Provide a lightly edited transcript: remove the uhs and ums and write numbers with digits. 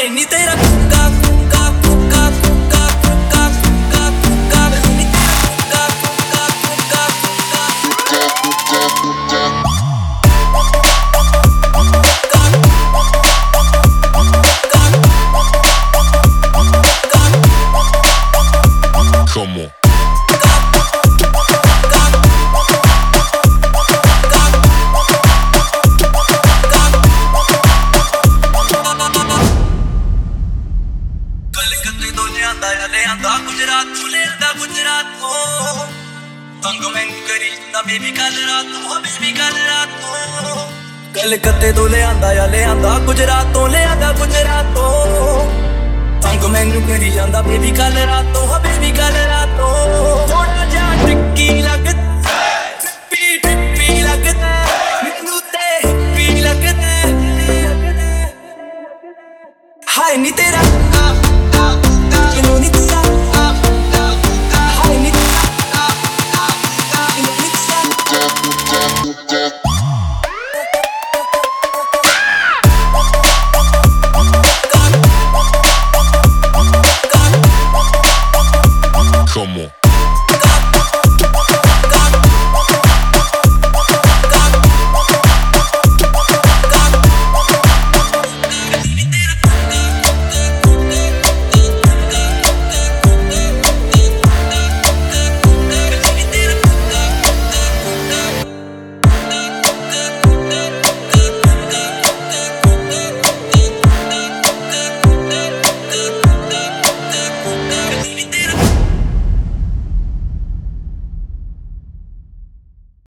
ਨੀ ਤੇਰਾ ਕੁੱਕਾ ਕੁੱਕਾ ਕੁੱਕਾ ਕੁੱਕਾ ਕੁੱਕਾ ਕੁੱਕਾ ਕੁੱਕਾ ਨੀ ਤੇਰਾ ਕੁੱਕਾ ਕੁੱਕਾ ਕੁੱਕਾ ਕੁੱਕਾ Come on. ਕਲਕੱਤੇ ਤੋਂ ਲਿਆਂਦਾ ਗੁਜਰਾਤ ਤੋਂ ਲਿਆਂਦਾ ਗੁਜਰਾਤ ਤੋਂ ਤੰਗ ਮੈਨੂੰ ਕਰੀ ਜਾਂਦਾ ਬੇਬੀ ਕੱਲ ਰਾਤ ਤੋਂ ਬੇਬੀ ਕੱਲ ਰਾਤ ਤੋਂ ਕਲਕੱਤੇ ਤੋਂ ਲਿਆਂਦਾ ਗੁਜਰਾਤ ਤੋਂ ਲਿਆਂਦਾ ਗੁਜਰਾਤ ਤੋਂ ਤੰਗ ਮੈਨੂੰ ਕਰੀ ਜਾਂਦਾ ਬੇਬੀ ਕੱਲ ਰਾਤ ਤੋਂ ਬੇਬੀ ਕੱਲ ਰਾਤ ਤੋਂ